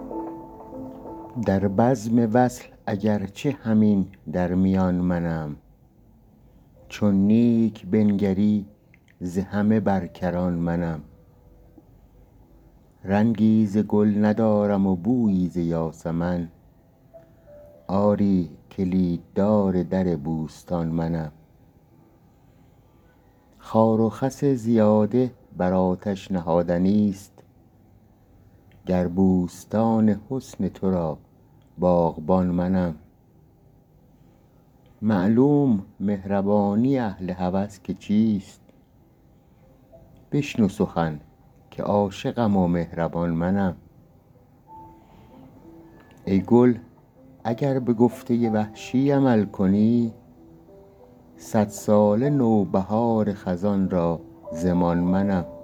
در بزم وصل اگرچه همین در میان منم، چون نیک بنگری ز همه برکران منم. رنگی ز گل ندارم و بویی ز یاسمن، آری کلیددار در بوستان منم. خار و خس زیاده بر آتش نهادنی است، گر بوستان حسن تو را باغبان منم. معلوم مهربانی اهل هوس که چیست، بشنو سخن که عاشقم و مهربان منم. ای گل اگر به گفته وحشی عمل کنی، صد ساله نوبهار خزان را ضمان منم.